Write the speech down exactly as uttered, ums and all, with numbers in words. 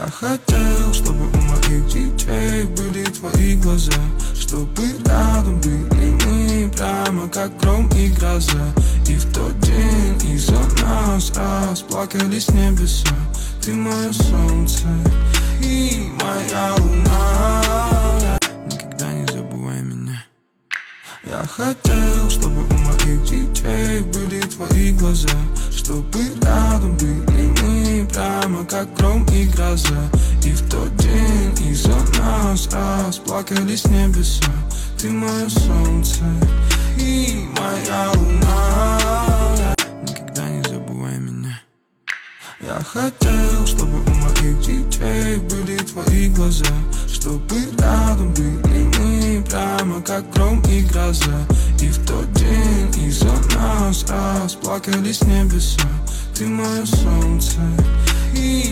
Я хотел, чтобы у моих детей были твои глаза, чтобы рядом были мы, прямо как гром и гроза. И в тот день из-за нас расплакались небеса. Ты мое солнце и моя луна. Никогда не забывай меня. Я хотел, чтобы у моих детей были твои глаза, чтобы рядом были мы, прямо как гром и гроза. И в тот день из-за нас расплакались небеса. Ты мое солнце и моя луна. Никогда не забывай меня. Я хотел, чтобы у моих детей были твои глаза, чтобы рядом были мы, прямо как гром и гроза. И в тот день из-за нас расплакались небеса. Ты мое солнце и